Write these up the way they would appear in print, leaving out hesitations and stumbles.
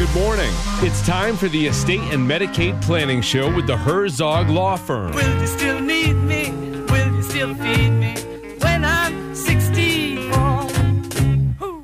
Good morning. It's time for the Estate and Medicaid Planning Show with the Herzog Law Firm. Will you still need me? Will you still feed me when I'm 64? Ooh.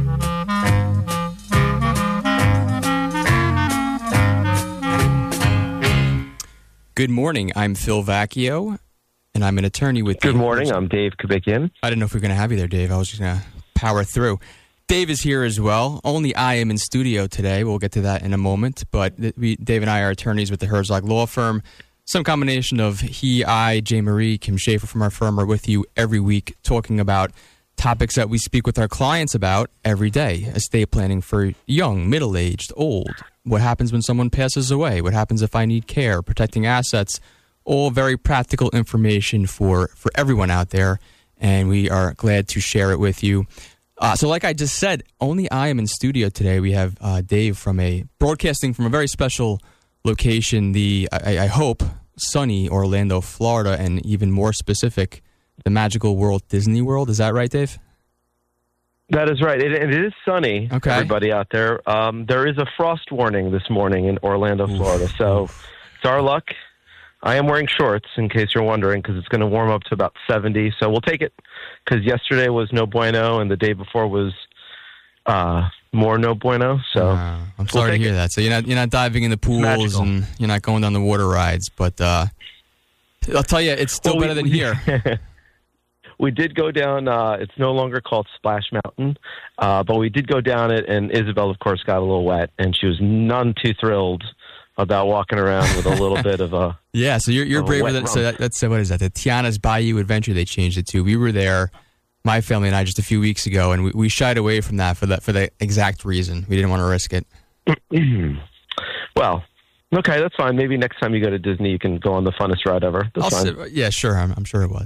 Good morning. I'm Phil Vacchio, and I'm an attorney with... Good morning. I'm Dave Kabikian. I didn't know if we were going to have you there, Dave. I was just going to power through. Dave is here as well. Only I am in studio today. We'll get to that in a moment. But Dave and I are attorneys with the Herzog Law Firm. Some combination of he, I, Jay Marie, Kim Schaefer from our firm are with you every week talking about topics that we speak with our clients about every day. Estate planning for young, middle-aged, old. What happens when someone passes away? What happens if I need care? Protecting assets. All very practical information for everyone out there. And we are glad to share it with you. So like I just said, only I am in studio today. We have Dave broadcasting from a very special location, I hope, sunny Orlando, Florida, and even more specific, the magical Walt Disney World. Is that right, Dave? That is right. It is sunny, okay. Everybody out there. There is a frost warning this morning in Orlando, Florida. So it's our luck. I am wearing shorts, in case you're wondering, because it's going to warm up to about 70. So we'll take it, because yesterday was no bueno, and the day before was more no bueno. So I'm sorry to hear that. So you're not diving in the pools and you're not going down the water rides, but I'll tell you, it's still better than here. We did go down. It's no longer called Splash Mountain, but we did go down it, and Isabel, of course, got a little wet, and she was none too thrilled about walking around with a little bit of a... Yeah, so you're braver than... So that's what is that? The Tiana's Bayou Adventure they changed it to. We were there, my family and I, just a few weeks ago, and we shied away from that for the exact reason. We didn't want to risk it. Well, okay, that's fine. Maybe next time you go to Disney, you can go on the funnest ride ever. That's fine. Yeah, sure. I'm sure it was.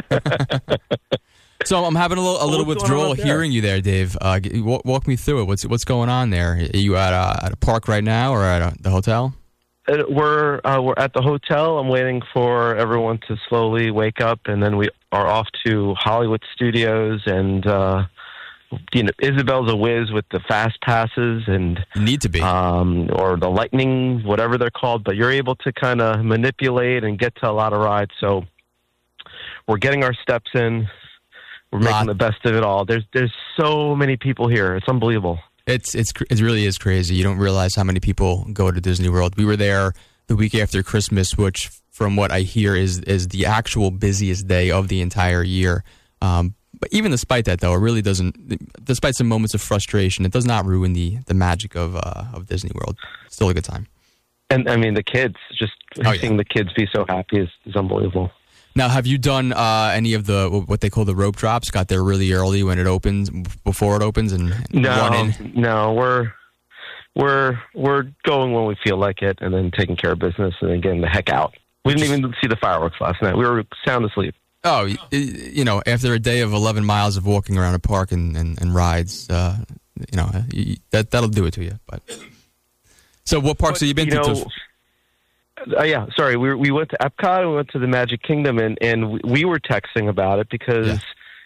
So I'm having a little withdrawal hearing you there, Dave. Walk me through it. What's going on there? Are you at a park right now or at the hotel? We're at the hotel. I'm waiting for everyone to slowly wake up, and then we are off to Hollywood Studios. And Isabel's a whiz with the fast passes, and you need to be, or the lightning, whatever they're called. But you're able to kind of manipulate and get to a lot of rides. So we're getting our steps in. We're making the best of it all. There's so many people here. It's unbelievable. It really is crazy. You don't realize how many people go to Disney World. We were there the week after Christmas, which, from what I hear, is the actual busiest day of the entire year. But even despite that, though, it really doesn't. Despite some moments of frustration, it does not ruin the magic of Disney World. It's still a good time. And I mean, the kids, just seeing the kids be so happy is unbelievable. Now, have you done any of the what they call the rope drops? Got there really early when it opens, before it opens, and run in? No, we're going when we feel like it, and then taking care of business, and then getting the heck out. We didn't even see the fireworks last night. We were sound asleep. Oh, after a day of 11 miles of walking around a park and rides, that'll do it to you. But so, what parks have you been to? Yeah, sorry. We went to Epcot and we went to the Magic Kingdom, and we were texting about it because,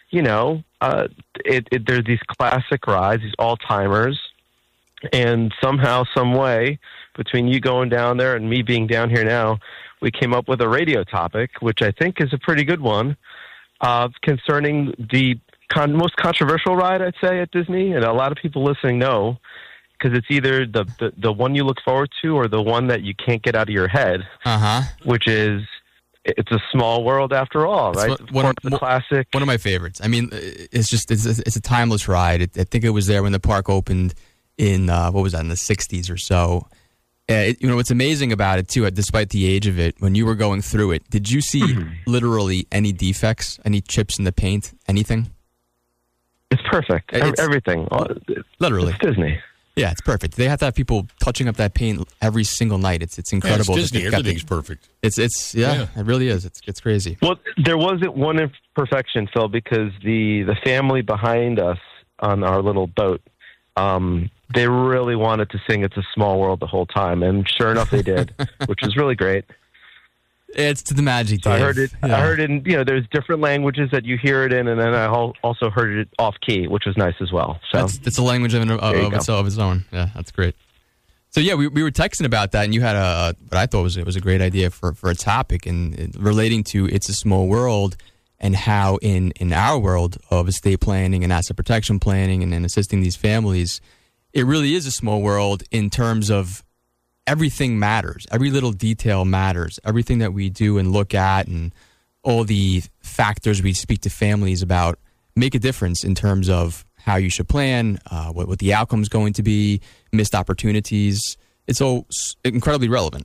there's these classic rides, these all-timers, and somehow, some way, between you going down there and me being down here now, we came up with a radio topic, which I think is a pretty good one, concerning the most controversial ride, I'd say, at Disney, and a lot of people listening know, because it's either the one you look forward to or the one that you can't get out of your head, which is, it's a small world after all, right? The classic. One of my favorites. I mean, it's a timeless ride. I think it was there when the park opened in, what was that, in the 60s or so. What's amazing about it, too, despite the age of it, when you were going through it, did you see literally any defects, any chips in the paint, anything? It's perfect. Everything. Literally. It's Disney. Yeah, it's perfect. They have to have people touching up that paint every single night. It's incredible. Yeah, it's Disney. Everything's perfect. It really is. It's crazy. Well, there wasn't one imperfection, Phil, because the family behind us on our little boat, they really wanted to sing "It's a Small World" the whole time, and sure enough, they did, which was really great. It's to the magic, Dave. So I heard it. Yeah. I heard it in, there's different languages that you hear it in, and then I also heard it off key, which was nice as well. So that's a language of its own. Yeah, that's great. So yeah, we were texting about that, and you had what I thought was a great idea for a topic, and relating to It's a Small World, and how in our world of estate planning and asset protection planning and assisting these families, it really is a small world in terms of everything matters. Every little detail matters. Everything that we do and look at, and all the factors we speak to families about, make a difference in terms of how you should plan, what the outcome is going to be, missed opportunities. It's all incredibly relevant.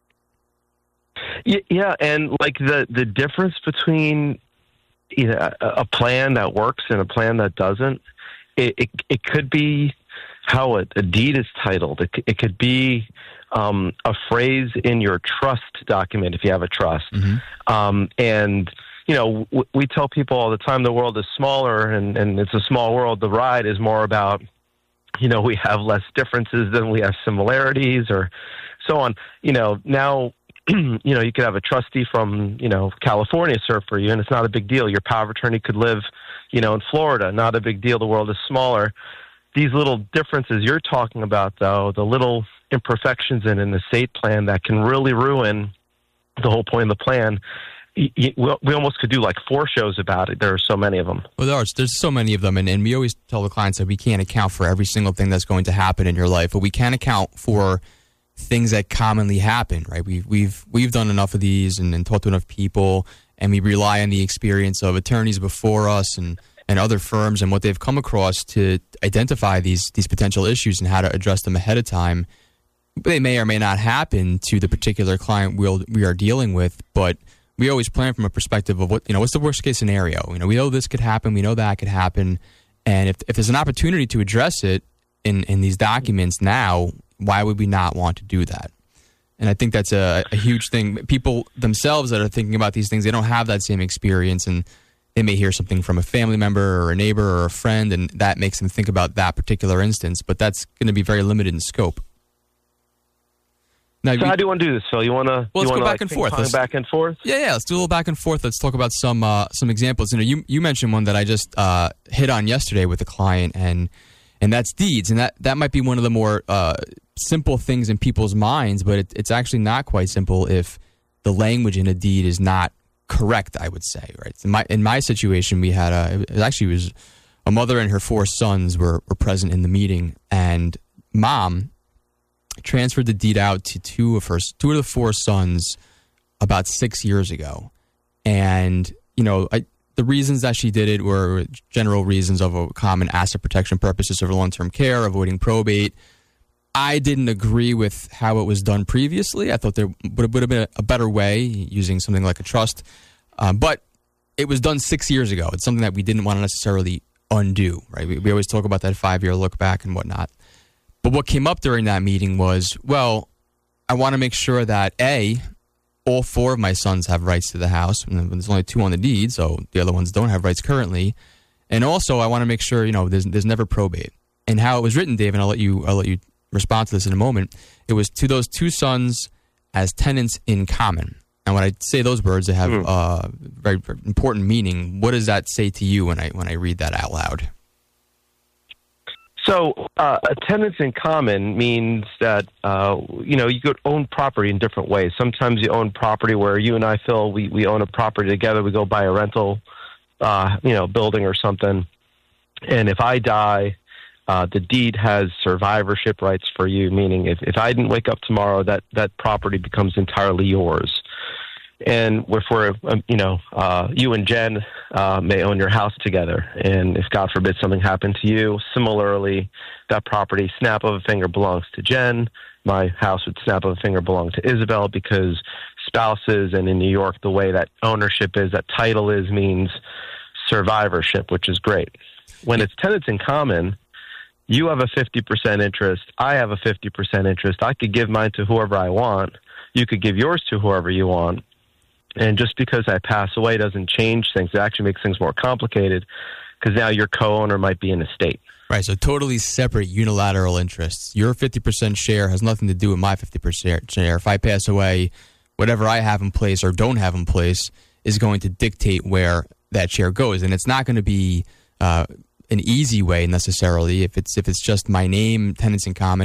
Yeah, and like the difference between a plan that works and a plan that doesn't, it could be how a deed is titled. It could be a phrase in your trust document if you have a trust. Mm-hmm. And we tell people all the time the world is smaller, and it's a small world. The ride is more about, we have less differences than we have similarities, or so on. Now, you could have a trustee from, California serve for you, and it's not a big deal. Your power of attorney could live, in Florida. Not a big deal. The world is smaller. These little differences you're talking about, though, the little imperfections in an estate plan that can really ruin the whole point of the plan. We almost could do like 4 shows about it. There are so many of them. Well, there's so many of them, and we always tell the clients that we can't account for every single thing that's going to happen in your life, but we can account for things that commonly happen, right? We've done enough of these and talked to enough people, and we rely on the experience of attorneys before us and other firms and what they've come across to identify these potential issues and how to address them ahead of time. They may or may not happen to the particular client we are dealing with, but we always plan from a perspective of what's the worst case scenario. We know this could happen, we know that could happen, and if there's an opportunity to address it in these documents now, why would we not want to do that? And I think that's a huge thing. People themselves that are thinking about these things, they don't have that same experience, and they may hear something from a family member or a neighbor or a friend, and that makes them think about that particular instance, but that's going to be very limited in scope. Now, so how do you want to do this, Phil? You want to let's go back and forth. Back and forth? Yeah. Let's do a little back and forth. Let's talk about some examples. You mentioned one that I just hit on yesterday with a client, and that's deeds, and that might be one of the more simple things in people's minds, but it's actually not quite simple if the language in a deed is not correct, I would say. Right? In my situation, we had it was a mother and her 4 sons were present in the meeting, and mom transferred the deed out to two of the 4 sons about 6 years ago. And, the reasons that she did it were general reasons of a common asset protection purposes of long-term care, avoiding probate. I didn't agree with how it was done previously. I thought there would have been a better way using something like a trust. But it was done 6 years ago. It's something that we didn't want to necessarily undo, right? We always talk about that 5-year look back and whatnot. But what came up during that meeting was, well, I want to make sure that, A, all 4 of my sons have rights to the house, and there's only 2 on the deed, so the other ones don't have rights currently. And also, I want to make sure, there's never probate. And how it was written, Dave, and I'll let you respond to this in a moment. It was to those 2 sons as tenants in common. And when I say those words, they have very, very important meaning. What does that say to you when I read that out loud? So, tenants in common means that, you could own property in different ways. Sometimes you own property where you and I, Phil, we own a property together. We go buy a rental, building or something. And if I die, the deed has survivorship rights for you, meaning if I didn't wake up tomorrow, that property becomes entirely yours. And if we're, you and Jen may own your house together, and if God forbid something happened to you, similarly, that property, snap of a finger, belongs to Jen. My house would snap of a finger belong to Isabel, because spouses, and in New York, the way that ownership is, that title is, means survivorship, which is great. When it's tenants in common, you have a 50% interest, I have a 50% interest. I could give mine to whoever I want. You could give yours to whoever you want. And just because I pass away doesn't change things. It actually makes things more complicated, because now your co-owner might be an estate. Right, so totally separate unilateral interests. Your 50% share has nothing to do with my 50% share. If I pass away, whatever I have in place or don't have in place is going to dictate where that share goes. And it's not going to be an easy way necessarily. If it's just my name, tenants in common,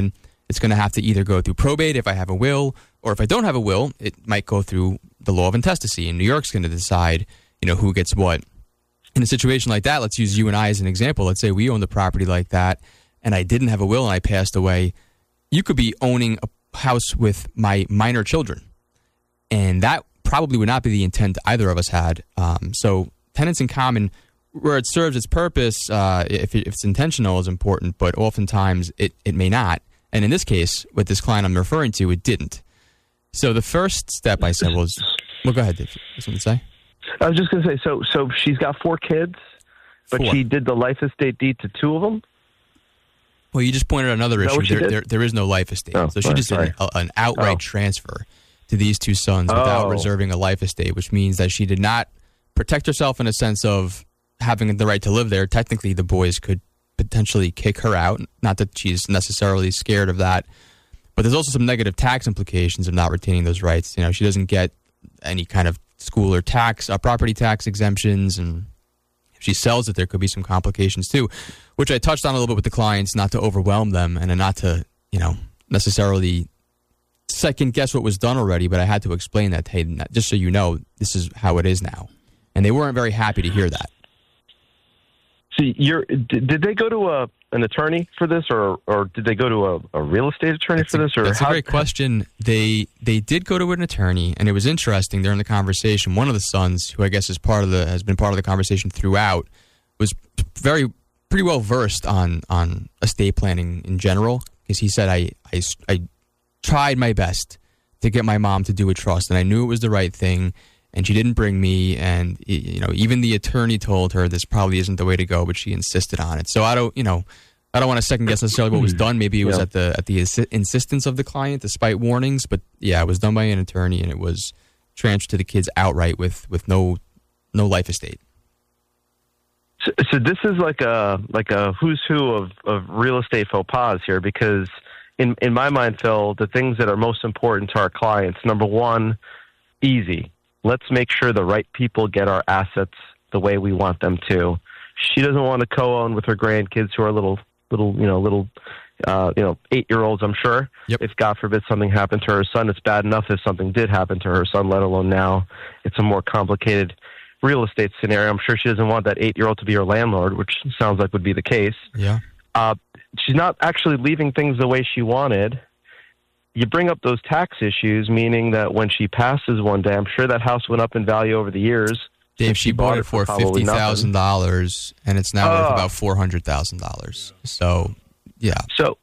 it's going to have to either go through probate if I have a will, or if I don't have a will, it might go through the law of intestacy, and New York's going to decide, who gets what. In a situation like that, let's use you and I as an example. Let's say we owned a property like that, and I didn't have a will and I passed away. You could be owning a house with my minor children, and that probably would not be the intent either of us had. So tenants in common, where it serves its purpose, if it's intentional, is important, but oftentimes it may not. And in this case, with this client I'm referring to, it didn't. So the first step I said was, well, go ahead, Dave. You something to say? I was just going to say, so she's got 4 kids, but 4. she did the life estate deed to 2 of them? Well, you just pointed out another issue. There is no life estate. Oh, so she just did an outright transfer to these 2 sons without reserving a life estate, which means that she did not protect herself in a sense of having the right to live there. Technically, the boys could potentially kick her out. Not that she's necessarily scared of that, but there's also some negative tax implications of not retaining those rights. She doesn't get any kind of school or property tax exemptions, and if she sells it, there could be some complications too, which I touched on a little bit with the clients, not to overwhelm them and not to, necessarily second guess what was done already, but I had to explain that, hey, just so you know, this is how it is now. And they weren't very happy to hear that. So did they go to an attorney for this, or did they go to a real estate attorney for this? Or that's a great question. They did go to an attorney, and it was interesting during the conversation. One of the sons, who I guess has been part of the conversation throughout, was pretty well versed on estate planning in general, because he said I tried my best to get my mom to do a trust, and I knew it was the right thing. And she didn't bring me, and even the attorney told her this probably isn't the way to go, but she insisted on it. So I don't want to second guess necessarily what was done. Maybe it was at the insistence of the client, despite warnings. But yeah, it was done by an attorney, and it was transferred to the kids outright with no life estate. So this is like a who's who of real estate faux pas here, because in my mind, Phil, the things that are most important to our clients, number one, easy. Let's make sure the right people get our assets the way we want them to. She doesn't want to co-own with her grandkids who are little 8-year-olds, I'm sure. Yep. If God forbid something happened to her son, it's bad enough if something did happen to her son, let alone now. It's a more complicated real estate scenario. I'm sure she doesn't want that 8-year-old to be her landlord, which sounds like would be the case. Yeah. She's not actually leaving things the way she wanted. You bring up those tax issues, meaning that when she passes one day, I'm sure that house went up in value over the years. Dave, she bought it for $50,000, and it's now worth about $400,000. So, yeah. So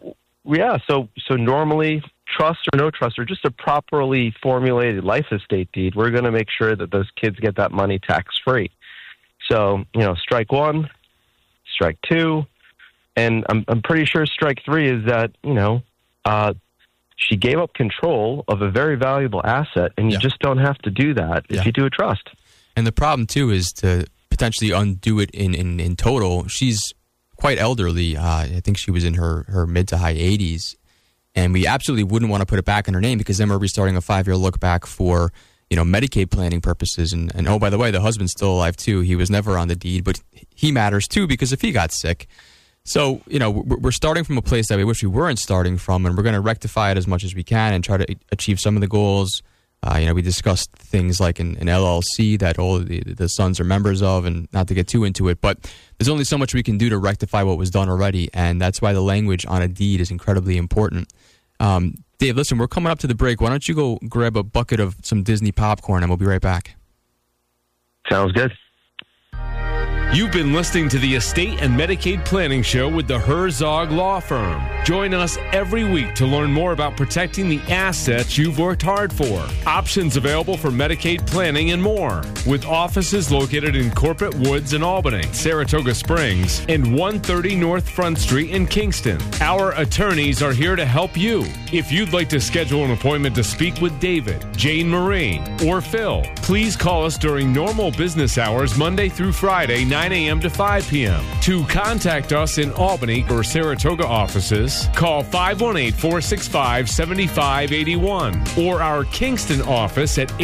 normally, trust or no trust, or just a properly formulated life estate deed, we're going to make sure that those kids get that money tax-free. So, strike 1, strike 2, and I'm pretty sure strike 3 is that, she gave up control of a very valuable asset, and you just don't have to do that if you do a trust. And the problem, too, is to potentially undo it in total. She's quite elderly. I think she was in her mid to high 80s, and we absolutely wouldn't want to put it back in her name, because then we're restarting a 5-year look back for Medicaid planning purposes. And oh, by the way, the husband's still alive, too. He was never on the deed, but he matters, too, because if he got sick... So, we're starting from a place that we wish we weren't starting from, and we're going to rectify it as much as we can and try to achieve some of the goals. We discussed things like an LLC that all of the sons are members of, and not to get too into it, but there's only so much we can do to rectify what was done already, and that's why the language on a deed is incredibly important. Dave, listen, we're coming up to the break. Why don't you go grab a bucket of some Disney popcorn, and we'll be right back. Sounds good. You've been listening to the Estate and Medicaid Planning Show with the Herzog Law Firm. Join us every week to learn more about protecting the assets you've worked hard for. Options available for Medicaid planning and more. With offices located in Corporate Woods in Albany, Saratoga Springs, and 130 North Front Street in Kingston. Our attorneys are here to help you. If you'd like to schedule an appointment to speak with David, Jane Marine, or Phil, please call us during normal business hours Monday through Friday, 9 9 a.m. to 5 p.m. To contact us in Albany or Saratoga offices, call 518-465-7581 or our Kingston office at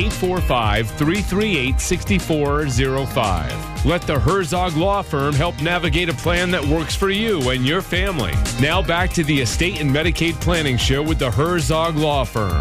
845-338-6405. Let the Herzog Law Firm help navigate a plan that works for you and your family. Now back to the Estate and Medicaid Planning Show with the Herzog Law Firm.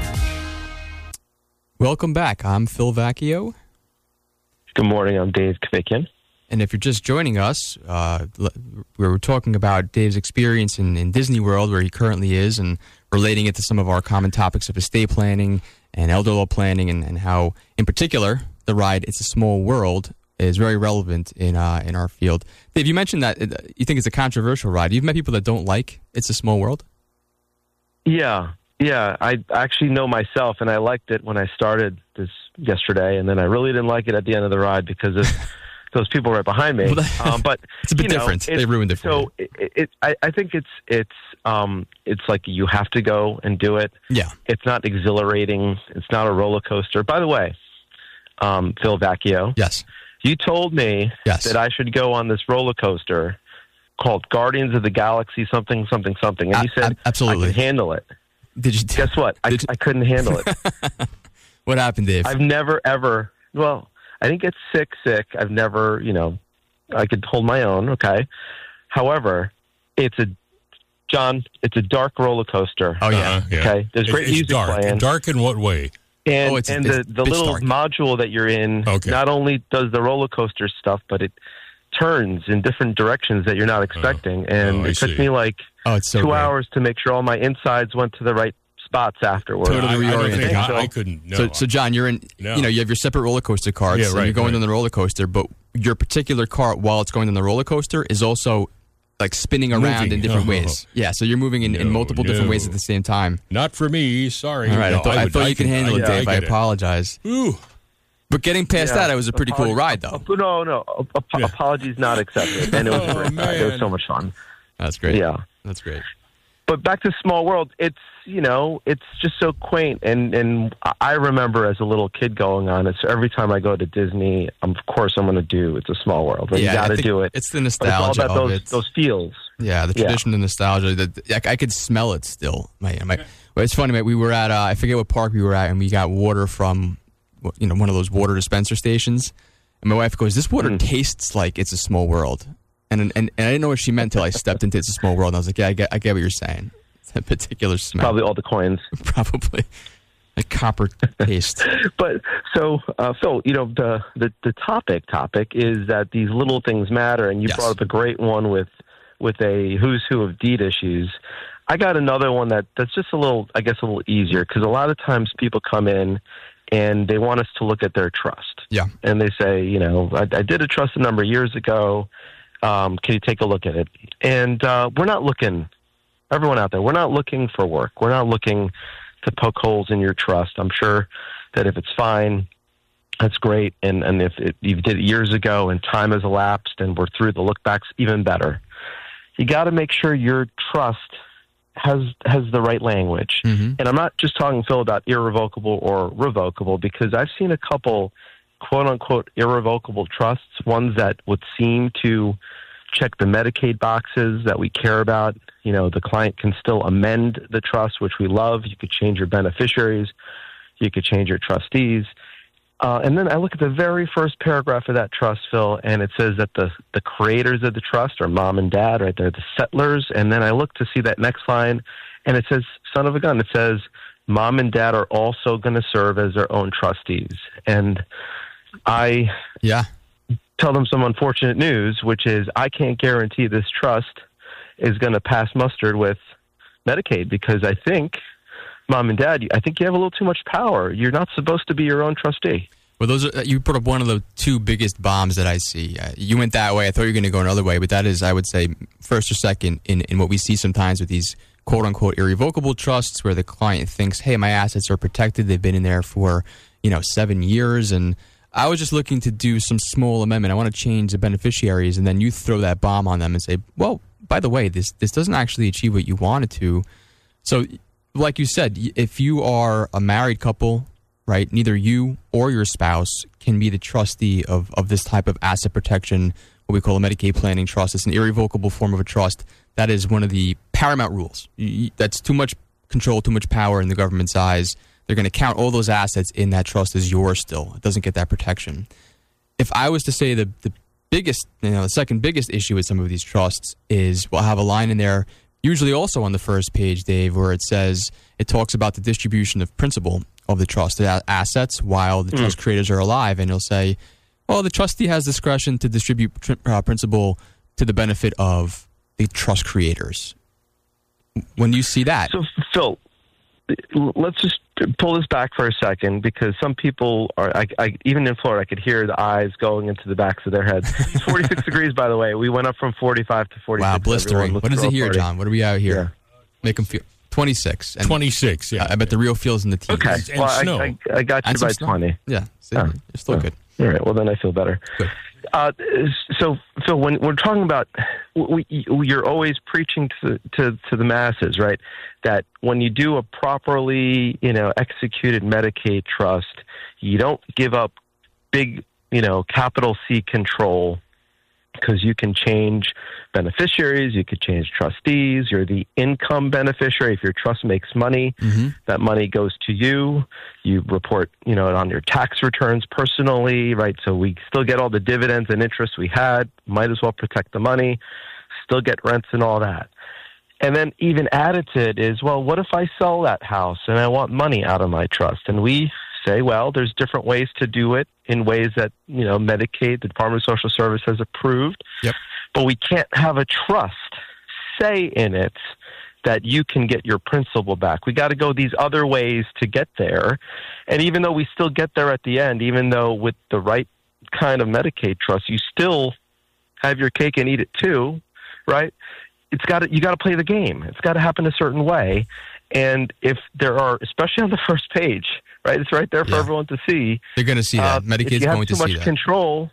Welcome back. I'm Phil Vacchio. Good morning. I'm Dave Kvikian. And if you're just joining us, we were talking about Dave's experience in Disney World, where he currently is, and relating it to some of our common topics of estate planning and elder law planning, and how, in particular, the ride It's a Small World is very relevant in our field. Dave, you mentioned that you think it's a controversial ride. You've met people that don't like It's a Small World? Yeah. I actually know myself, and I liked it when I started this yesterday, and then I really didn't like it at the end of the ride because of those people right behind me. But it's a bit different. They ruined it for you. I think it's like you have to go and do it. Yeah. It's not exhilarating. It's not a roller coaster. By the way, Phil Vacchio. Yes. You told me that I should go on this roller coaster called Guardians of the Galaxy something, and you said absolutely. I could handle it. Did you? Guess what? I couldn't handle it. What happened, Dave? I've never, ever, well, I didn't get sick. I've never, I could hold my own, okay? However, it's a dark roller coaster. Oh, yeah. Okay? There's great music playing. Dark in what way? And, the little dark module that you're in not only does the roller coaster stuff, but it turns in different directions that you're not expecting. And it took me like 2 hours to make sure all my insides went to the right spots afterwards. Totally reoriented. I couldn't. No. So John, you're in. No. You have your separate roller coaster carts. Yeah, right, you're going on the roller coaster, but your particular cart, while it's going on the roller coaster, is also like spinning around in different ways. Yeah, so you're moving in multiple different ways at the same time. Not for me. Sorry. All right, I thought you could handle it, Dave. I apologize. Ooh. But getting past that, it was a pretty cool ride, though. No. Apologies not accepted. And it was great. It was so much fun. That's great. Yeah. That's great. But back to Small World, it's just so quaint. And I remember as a little kid going on it. So every time I go to Disney, of course I'm going to do It's a Small World. And you got to do it. It's the nostalgia it's all about of those feels. Yeah, the tradition, the nostalgia. I could smell it still. It's funny, mate. We were at, I forget what park we were at, and we got water from, one of those water dispenser stations. And my wife goes, "This water tastes like It's a Small World." And I didn't know what she meant until I stepped into It's a Small World. And I was like, yeah, I get what you're saying. It's a particular smell. Probably all the coins. Probably. A copper taste. But so, Phil, the topic is that these little things matter. And you brought up a great one with a who's who of deed issues. I got another one that's just a little easier, because a lot of times people come in and they want us to look at their trust. Yeah. And they say, I did a trust a number of years ago. Can you take a look at it? And we're not looking, everyone out there, we're not looking for work. We're not looking to poke holes in your trust. I'm sure that if it's fine, that's great. And if you did it years ago and time has elapsed and we're through the look backs, even better. You got to make sure your trust has the right language. Mm-hmm. And I'm not just talking, Phil, about irrevocable or revocable, because I've seen a couple quote-unquote irrevocable trusts, ones that would seem to check the Medicaid boxes that we care about. The client can still amend the trust, which we love. You could change your beneficiaries. You could change your trustees. And then I look at the very first paragraph of that trust, Phil, and it says that the creators of the trust are mom and dad, right? They're the settlers. And then I look to see that next line, and it says, son of a gun, it says, mom and dad are also going to serve as their own trustees. And I tell them some unfortunate news, which is I can't guarantee this trust is going to pass muster with Medicaid, because I think, mom and dad, I think you have a little too much power. You're not supposed to be your own trustee. Well, you put up one of the two biggest bombs that I see. You went that way. I thought you were going to go another way, but that is, I would say, first or second in what we see sometimes with these quote-unquote irrevocable trusts, where the client thinks, hey, my assets are protected. They've been in there for 7 years, and I was just looking to do some small amendment. I want to change the beneficiaries, and then you throw that bomb on them and say, well, by the way, this doesn't actually achieve what you wanted to. So, like you said, if you are a married couple right? Neither you or your spouse can be the trustee of this type of asset protection, what we call a Medicaid planning trust. It's an irrevocable form of a trust. That is one of the paramount rules. That's too much control, too much power in the government's eyes. They're going to count all those assets in that trust as yours still. It doesn't get that protection. If I was to say the biggest, the second biggest issue with some of these trusts is we'll have a line in there, usually also on the first page, Dave, where it talks about the distribution of principal of the trust, the assets, while the trust creators are alive. And it'll say, well, the trustee has discretion to distribute principal to the benefit of the trust creators. When you see that. So, Phil, let's just pull this back for a second, because some people are, even in Florida, I could hear the eyes going into the backs of their heads. It's 46 degrees, by the way. We went up from 45 to 46. Wow, blistering. What is it here, John? What are we out here? Yeah. Make them feel 26. And 26, yeah. I bet the real feel's in the teens. Okay, And well, snow. I got you by 20. Yeah, see, Oh. you're still good. All right, well, then I feel better. Good. So, Phil, when we're talking about, you're always preaching to the masses, right? That when you do a properly, executed Medicaid trust, you don't give up big, capital C control, because you can change beneficiaries, you could change trustees. You're the income beneficiary. If your trust makes money, that money goes to you. You report, it on your tax returns personally, right? So we still get all the dividends and interest we had. Might as well protect the money, still get rents and all that. And then even added to it is, well, what if I sell that house and I want money out of my trust? And we say, well, there's different ways to do it, in ways that, Medicaid, the Department of Social Service, has approved. Yep. But we can't have a trust say in it that you can get your principal back. We got to go these other ways to get there. And even though we still get there at the end, even though with the right kind of Medicaid trust, you still have your cake and eat it too, right? You got to play the game. It's got to happen a certain way. And if there are, especially on the first page, right, it's right there for everyone to see. They're going to see that. Medicaid's going to see that. If you have too much control,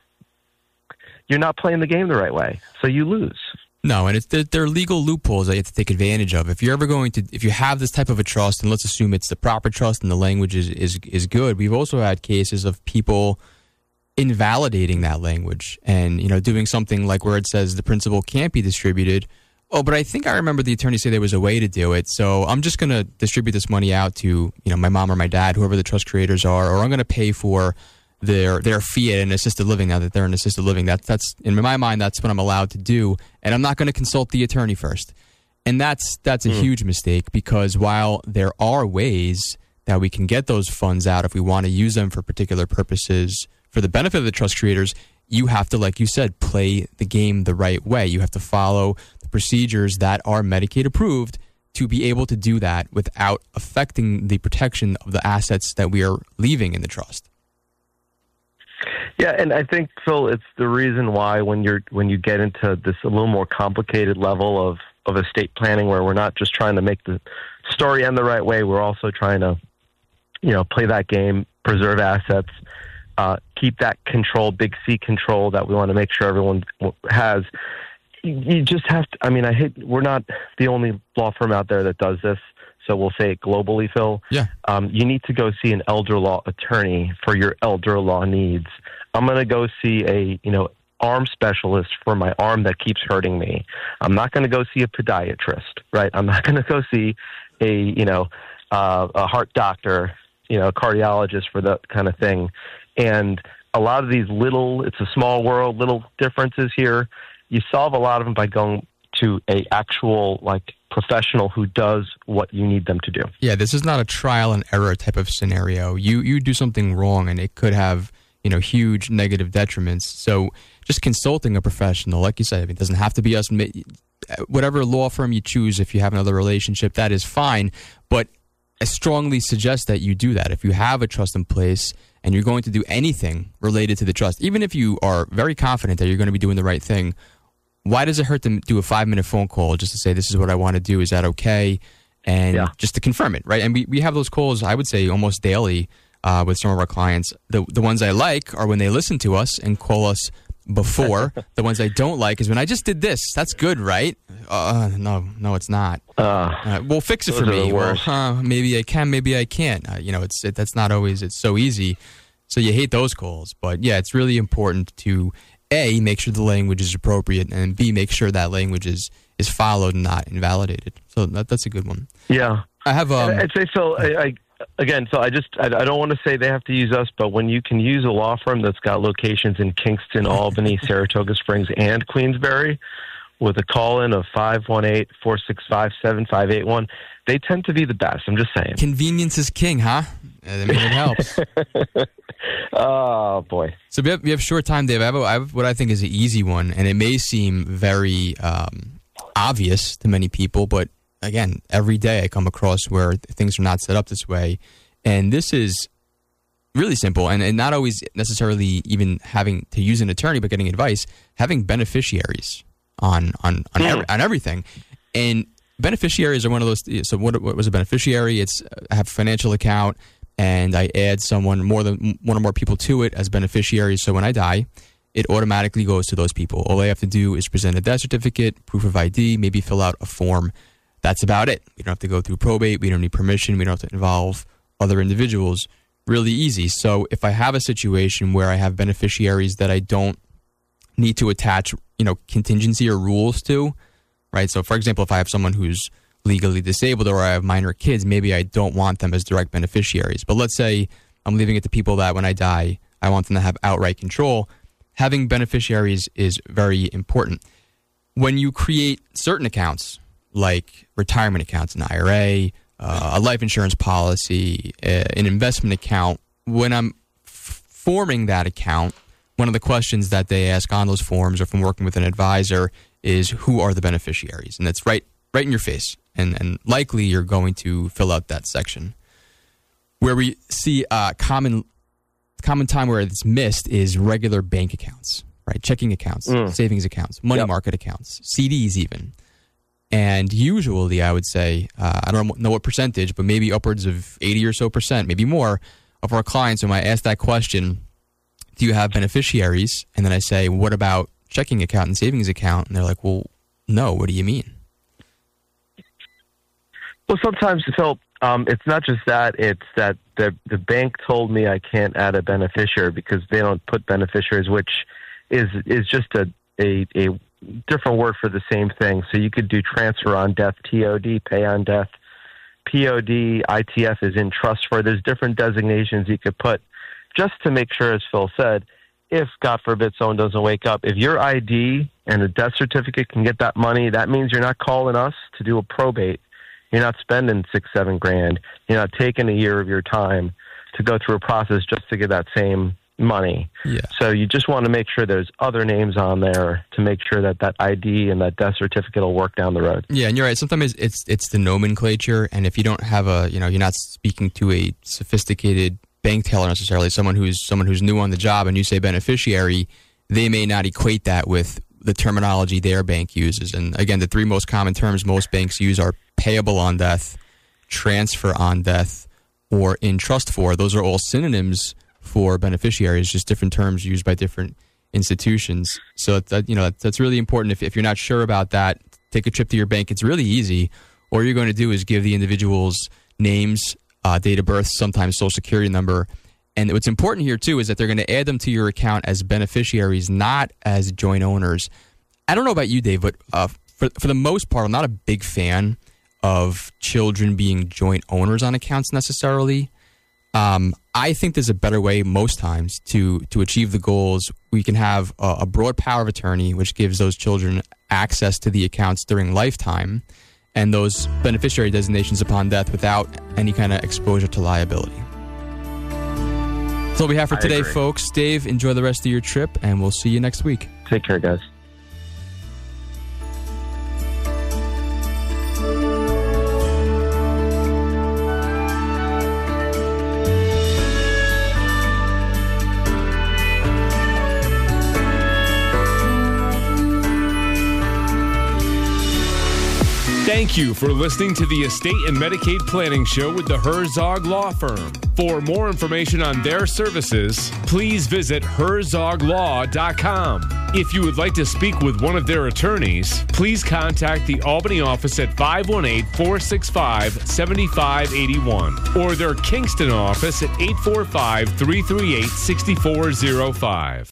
you're not playing the game the right way, so you lose. No, and there are legal loopholes that you have to take advantage of. If you have this type of a trust, and let's assume it's the proper trust and the language is good, we've also had cases of people invalidating that language and, doing something like where it says the principal can't be distributed. Oh, but I think I remember the attorney say there was a way to do it, so I'm just going to distribute this money out to, my mom or my dad, whoever the trust creators are, or I'm going to pay for their fee at an assisted living now that they're in assisted living. That's in my mind, that's what I'm allowed to do, and I'm not going to consult the attorney first. And that's a huge mistake, because while there are ways that we can get those funds out if we want to use them for particular purposes for the benefit of the trust creators, you have to, like you said, play the game the right way. You have to follow the procedures that are Medicaid approved to be able to do that without affecting the protection of the assets that we are leaving in the trust. Yeah, and I think, Phil, it's the reason why when you get into this a little more complicated level of estate planning, where we're not just trying to make the story end the right way, we're also trying to, play that game, preserve assets, keep that control, big C control that we want to make sure everyone has. You just have to, we're not the only law firm out there that does this, so we'll say it globally, Phil. Yeah. You need to go see an elder law attorney for your elder law needs. I'm going to go see a, arm specialist for my arm that keeps hurting me. I'm not going to go see a podiatrist, right? I'm not going to go see a heart doctor, a cardiologist for that kind of thing. And a lot of these it's a small world, little differences here. You solve a lot of them by going to a actual professional who does what you need them to do. Yeah, this is not a trial and error type of scenario. You do something wrong and it could have, huge negative detriments. So just consulting a professional, like you said, it doesn't have to be us. Whatever law firm you choose, if you have another relationship, that is fine. But I strongly suggest that you do that. If you have a trust in place and you're going to do anything related to the trust, even if you are very confident that you're going to be doing the right thing, why does it hurt to do a 5-minute phone call just to say, this is what I want to do, is that okay? And just to confirm it, right? And we have those calls, I would say, almost daily with some of our clients. The ones I like are when they listen to us and call us before. The ones I don't like is when I just did this. That's good, right? No, it's not. Well, fix it for me. Well, maybe I can, maybe I can't. That's not always. It's so easy. So you hate those calls. But yeah, it's really important to A, make sure the language is appropriate, and B, make sure that language is followed and not invalidated. So that's a good one. Yeah. I have. I'd say, Phil, I don't want to say they have to use us, but when you can use a law firm that's got locations in Kingston, Albany, Saratoga Springs, and Queensbury, with a call-in of 518-465-7581, they tend to be the best. I'm just saying. Convenience is king, huh? I mean, it helps. Oh, boy. So we have short time, Dave. I have what I think is an easy one, and it may seem very obvious to many people, but again, every day I come across where things are not set up this way. And this is really simple, and not always necessarily even having to use an attorney, but getting advice, having beneficiaries on everything. And beneficiaries are one of those. So what was a beneficiary? It's I have a financial account, and I add someone, more than one or more people to it as beneficiaries. So when I die, it automatically goes to those people. All they have to do is present a death certificate, proof of ID, maybe fill out a form. That's about it. We don't have to go through probate. We don't need permission. We don't have to involve other individuals. Really easy. So if I have a situation where I have beneficiaries that I don't need to attach, contingency or rules to, right? So for example, if I have someone who's legally disabled or I have minor kids, maybe I don't want them as direct beneficiaries. But let's say I'm leaving it to people that when I die, I want them to have outright control. Having beneficiaries is very important. When you create certain accounts, like retirement accounts, an IRA, a life insurance policy, an investment account, when I'm forming that account, one of the questions that they ask on those forms or from working with an advisor is who are the beneficiaries? And that's right in your face. And likely you're going to fill out that section. Where we see common time where it's missed is regular bank accounts, right? Checking accounts, savings accounts, money market accounts, CDs even. And usually I would say, I don't know what percentage, but maybe upwards of 80 or so percent, maybe more, of our clients, when I ask that question, do you have beneficiaries? And then I say, what about checking account and savings account? And they're like, well, no, what do you mean? Well, sometimes, Phil, it's not just that. It's that the bank told me I can't add a beneficiary because they don't put beneficiaries, which is just a different word for the same thing. So you could do transfer on death, TOD, pay on death, POD, ITF is in trust for. There's different designations you could put just to make sure, as Phil said, if, God forbid, someone doesn't wake up, if your ID and a death certificate can get that money, that means you're not calling us to do a probate. You're not spending $6,000-7,000. You're not taking a year of your time to go through a process just to get that same money. Yeah. So you just want to make sure there's other names on there to make sure that ID and that death certificate will work down the road. Yeah, and you're right. Sometimes it's the nomenclature, and if you don't have you're not speaking to a sophisticated bank teller necessarily, someone who's new on the job, and you say beneficiary, they may not equate that with the terminology their bank uses. And again, the three most common terms most banks use are payable on death, transfer on death, or in trust for. Those are all synonyms for beneficiaries, just different terms used by different institutions. So that's really important. If you're not sure about that, take a trip to your bank. It's really easy. All you're going to do is give the individual's names, date of birth, sometimes social security number. And what's important here, too, is that they're going to add them to your account as beneficiaries, not as joint owners. I don't know about you, Dave, but for the most part, I'm not a big fan of children being joint owners on accounts necessarily. I think there's a better way most times to achieve the goals. We can have a broad power of attorney, which gives those children access to the accounts during lifetime, and those beneficiary designations upon death without any kind of exposure to liability. That's all we have for today, folks. Dave, enjoy the rest of your trip, and we'll see you next week. Take care, guys. Thank you for listening to the Estate and Medicaid Planning Show with the Herzog Law Firm. For more information on their services, please visit herzoglaw.com. If you would like to speak with one of their attorneys, please contact the Albany office at 518-465-7581 or their Kingston office at 845-338-6405.